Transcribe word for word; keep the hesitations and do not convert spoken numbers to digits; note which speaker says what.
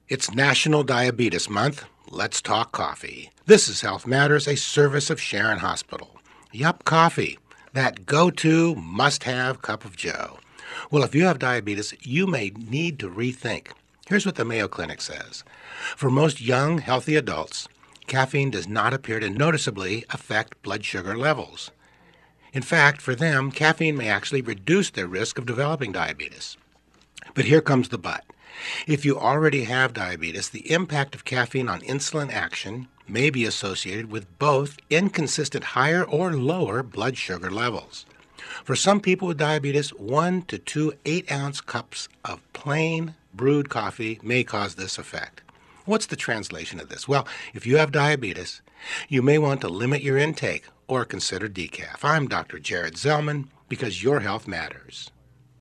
Speaker 1: It's National Diabetes Month. Let's talk coffee. This is Health Matters, a service of Sharon Hospital. Yup, coffee. That go-to, must-have cup of joe. Well, if you have diabetes, you may need to rethink. Here's what the Mayo Clinic says. For most young, healthy adults, caffeine does not appear to noticeably affect blood sugar levels. In fact, for them, caffeine may actually reduce their risk of developing diabetes. But here comes the but. If you already have diabetes, the impact of caffeine on insulin action may be associated with both inconsistent higher or lower blood sugar levels. For some people with diabetes, one to two eight-ounce cups of plain brewed coffee may cause this effect. What's the translation of this? Well, if you have diabetes, you may want to limit your intake or consider decaf. I'm Doctor Jared Zellman, because your health matters.